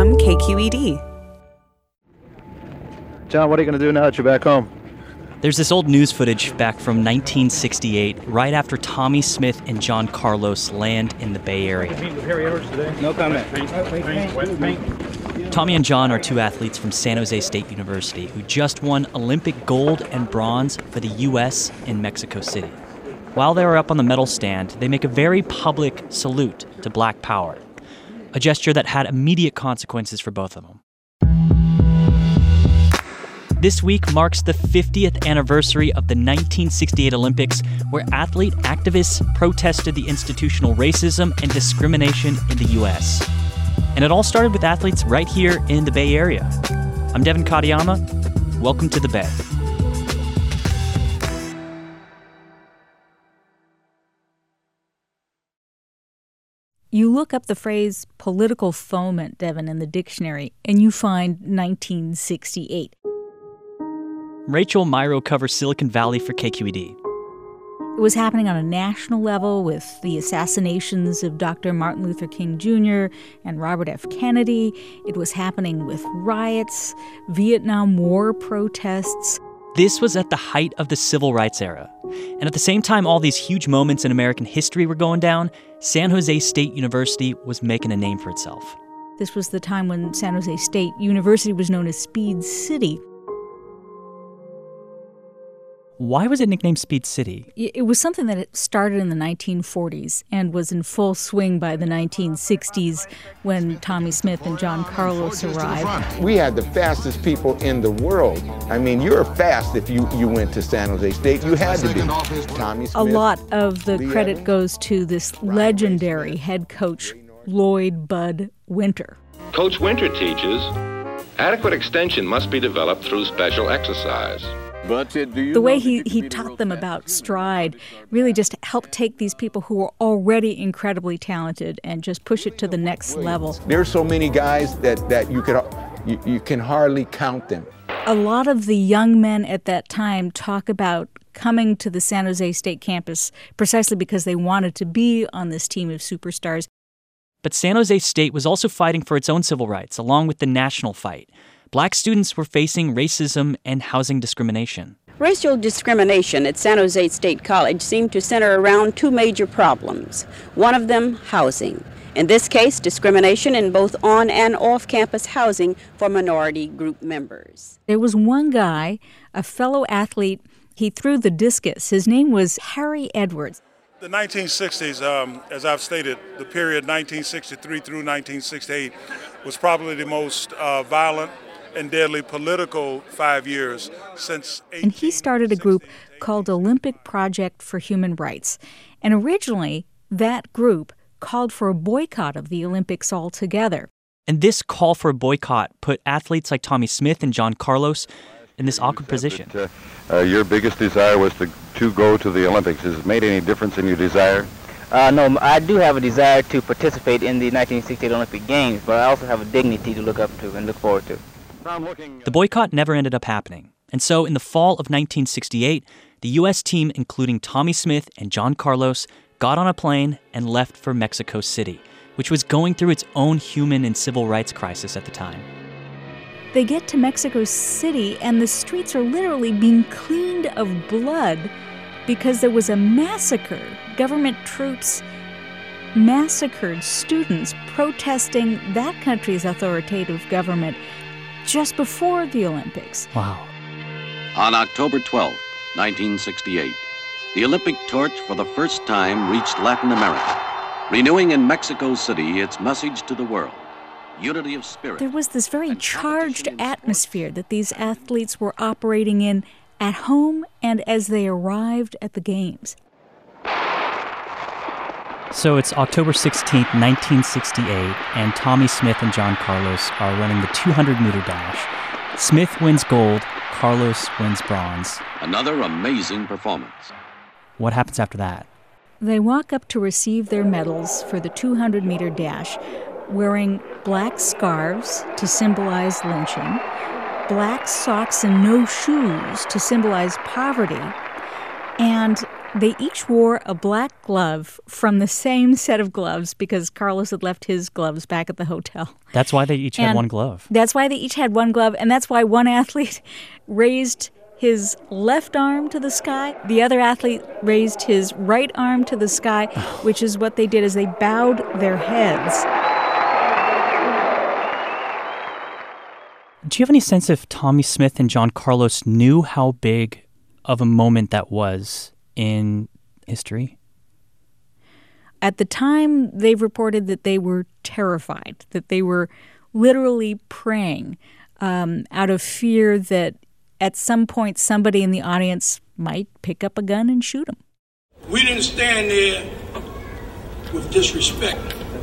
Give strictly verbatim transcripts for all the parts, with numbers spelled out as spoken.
from K Q E D. John, what are you going to do now that you're back home? There's this old news footage back from nineteen sixty-eight, right after Tommy Smith and John Carlos land in the Bay Area. No comment. Tommy and John are two athletes from San Jose State University who just won Olympic gold and bronze for the U S in Mexico City. While they were up on the medal stand, they make a very public salute to Black Power, a gesture that had immediate consequences for both of them. This week marks the fiftieth anniversary of the nineteen sixty-eight Olympics, where athlete activists protested the institutional racism and discrimination in the U S. And it all started with athletes right here in the Bay Area. I'm Devin Katayama. Welcome to the Bay. You look up the phrase political foment, Devin, in the dictionary, and you find nineteen sixty-eight. Rachel Myrow covers Silicon Valley for K Q E D. It was happening on a national level with the assassinations of Doctor Martin Luther King Junior and Robert F. Kennedy. It was happening with riots, Vietnam War protests. This was at the height of the civil rights era. And at the same time all these huge moments in American history were going down, San Jose State University was making a name for itself. This was the time when San Jose State University was known as Speed City. Why was it nicknamed Speed City? It was something that started in the nineteen forties and was in full swing by the nineteen sixties when Tommy Smith and John Carlos arrived. We had the fastest people in the world. I mean, you're fast if you, you went to San Jose State. You had to be. Tommy Smith. A lot of the credit goes to this legendary head coach, Lloyd Bud Winter. Coach Winter teaches adequate extension must be developed through special exercise. But do you the way he, he taught them about stride really just helped take these people who were already incredibly talented and just push it to the next level. There's so many guys that, that you could you, you can hardly count them. A lot of the young men at that time talk about coming to the San Jose State campus precisely because they wanted to be on this team of superstars. But San Jose State was also fighting for its own civil rights, along with the national fight. Black students were facing racism and housing discrimination. Racial discrimination at San Jose State College seemed to center around two major problems. One of them, housing. In this case, discrimination in both on and off-campus housing for minority group members. There was one guy, a fellow athlete, he threw the discus. His name was Harry Edwards. The nineteen sixties, um, as I've stated, the period nineteen sixty-three through nineteen sixty-eight was probably the most uh, violent and deadly political five years since. And he started a group called Olympic Project for Human Rights. And originally, that group called for a boycott of the Olympics altogether. And this call for a boycott put athletes like Tommy Smith and John Carlos in this awkward position. That, uh, uh, your biggest desire was to, to go to the Olympics. Has it made any difference in your desire? Uh, no, I do have a desire to participate in the nineteen sixty-eight Olympic Games, but I also have a dignity to look up to and look forward to. The boycott never ended up happening. And so in the fall of nineteen sixty-eight, the U S team, including Tommy Smith and John Carlos, got on a plane and left for Mexico City, which was going through its own human and civil rights crisis at the time. They get to Mexico City, and the streets are literally being cleaned of blood because there was a massacre. Government troops massacred students protesting that country's authoritative government just before the Olympics. Wow. On October twelfth, nineteen sixty-eight, the Olympic torch for the first time reached Latin America, renewing in Mexico City its message to the world, unity of spirit. There was this very charged atmosphere that these athletes were operating in at home and as they arrived at the Games. So it's October sixteenth, nineteen sixty-eight, and Tommy Smith and John Carlos are running the two hundred meter dash. Smith wins gold, Carlos wins bronze. Another amazing performance. What happens after that? They walk up to receive their medals for the two hundred meter dash, wearing black scarves to symbolize lynching, black socks and no shoes to symbolize poverty, and They each wore a black glove from the same set of gloves because Carlos had left his gloves back at the hotel. That's why they each had And one glove. That's why they each had one glove, and that's why one athlete raised his left arm to the sky. The other athlete raised his right arm to the sky, which is what they did as they bowed their heads. Do you have any sense if Tommie Smith and John Carlos knew how big of a moment that was in history? At the time, they reported that they were terrified, that they were literally praying um, out of fear that at some point somebody in the audience might pick up a gun and shoot them. We didn't stand there with disrespect.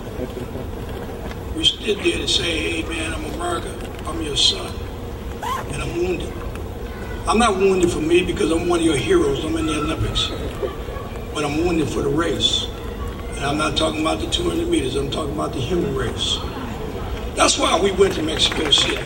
We stood there to say, hey man, I'm America, I'm your son, and I'm wounded. I'm not wounded for me because I'm one of your heroes, I'm in the Olympics, but I'm wounded for the race. And I'm not talking about the two hundred meters, I'm talking about the human race. That's why we went to Mexico City.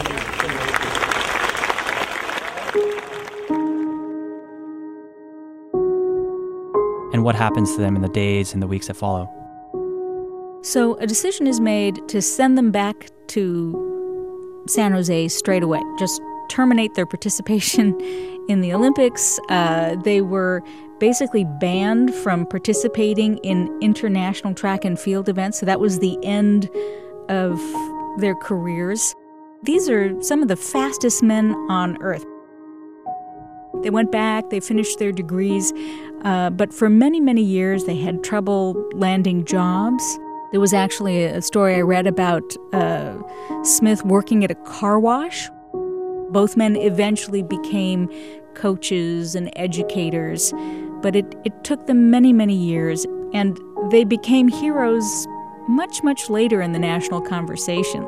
And what happens to them in the days and the weeks that follow? So a decision is made to send them back to San Jose straight away. Just terminate their participation in the Olympics. Uh, they were basically banned from participating in international track and field events. So that was the end of their careers. These are some of the fastest men on earth. They went back, they finished their degrees, uh, but for many, many years they had trouble landing jobs. There was actually a story I read about uh, Smith working at a car wash. Both men eventually became coaches and educators, but it, it took them many, many years, and they became heroes much, much later in the national conversation.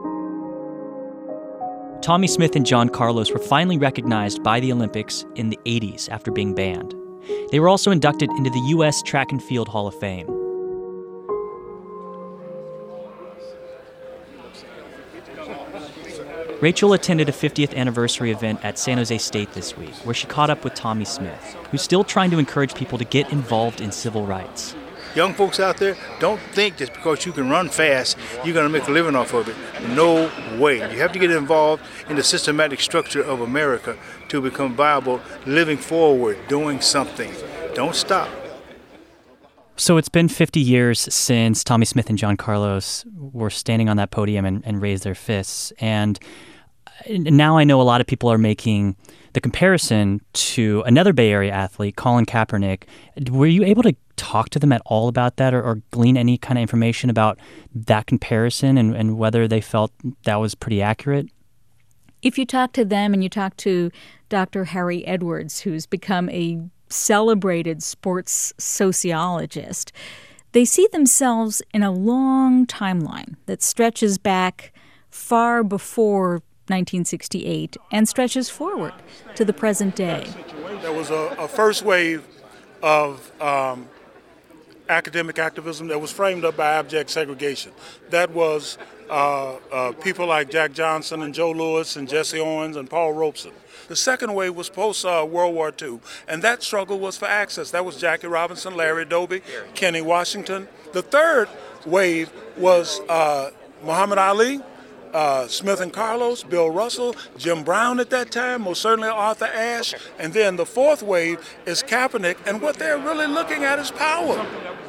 Tommie Smith and John Carlos were finally recognized by the Olympics in the eighties after being banned. They were also inducted into the U S Track and Field Hall of Fame. Rachel attended a fiftieth anniversary event at San Jose State this week, where she caught up with Tommie Smith, who's still trying to encourage people to get involved in civil rights. Young folks out there, don't think just because you can run fast, you're going to make a living off of it. No way. You have to get involved in the systematic structure of America to become viable, living forward, doing something. Don't stop. So it's been fifty years since Tommie Smith and John Carlos were standing on that podium and, and raised their fists. And now I know a lot of people are making the comparison to another Bay Area athlete, Colin Kaepernick. Were you able to talk to them at all about that or, or glean any kind of information about that comparison and, and whether they felt that was pretty accurate? If you talk to them and you talk to Doctor Harry Edwards, who's become a celebrated sports sociologist, they see themselves in a long timeline that stretches back far before nineteen sixty-eight and stretches forward to the present day. There was a, a first wave of um, academic activism that was framed up by abject segregation. That was uh, uh, people like Jack Johnson and Joe Louis and Jesse Owens and Paul Robeson. The second wave was post-World uh, War Two, and that struggle was for access. That was Jackie Robinson, Larry Doby, Kenny Washington. The third wave was uh, Muhammad Ali, Uh, Smith and Carlos, Bill Russell, Jim Brown at that time, most certainly Arthur Ashe. And then the fourth wave is Kaepernick, and what they're really looking at is power.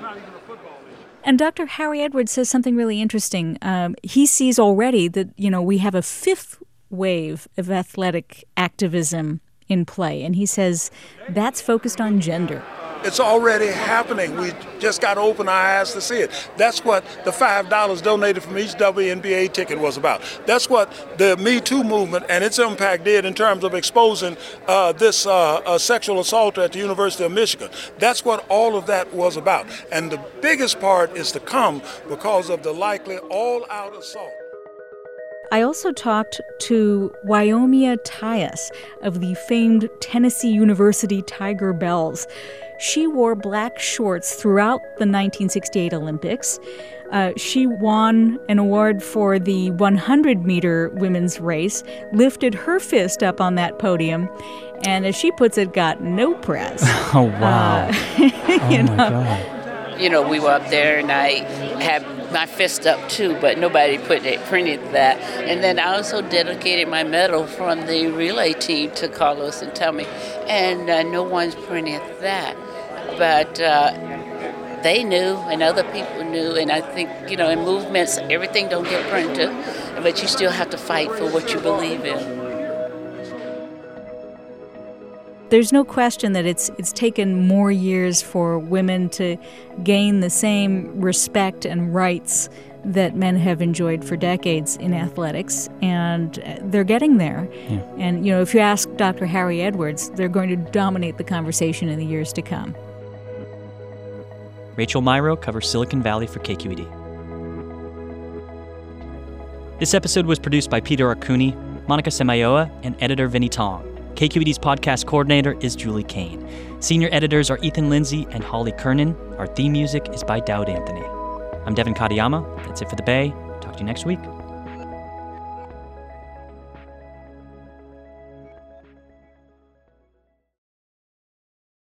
And Doctor Harry Edwards says something really interesting. Um, he sees already that, you know, we have a fifth wave of athletic activism in play, and he says that's focused on gender. It's already happening. We just got to open our eyes to see it. That's what the five dollars donated from each W N B A ticket was about. That's what the Me Too movement and its impact did in terms of exposing uh, this uh, uh, sexual assaulter at the University of Michigan. That's what all of that was about. And the biggest part is to come because of the likely all-out assault. I also talked to Wyomia Tyus of the famed Tennessee University Tiger Bells. She wore black shorts throughout the nineteen sixty-eight Olympics. Uh, she won an award for the one hundred meter women's race, lifted her fist up on that podium, and as she puts it, got no press. Oh, wow. Uh, oh, you my know. God. You know, we were up there, and I had my fist up, too, but nobody put it, printed that. And then I also dedicated my medal from the relay team to Carlos and Tommy, and uh, no one's printed that. But uh, they knew, and other people knew, and I think, you know, in movements, everything don't get printed, but you still have to fight for what you believe in. There's no question that it's it's taken more years for women to gain the same respect and rights that men have enjoyed for decades in athletics, and they're getting there. Yeah. And, you know, if you ask Doctor Harry Edwards, they're going to dominate the conversation in the years to come. Rachel Myrow covers Silicon Valley for K Q E D. This episode was produced by Peter Arcuni, Monica Semayoa, and editor Vinny Tong. K Q E D's podcast coordinator is Julie Kane. Senior editors are Ethan Lindsay and Holly Kernan. Our theme music is by Dowd Anthony. I'm Devin Katayama. That's it for The Bay. Talk to you next week.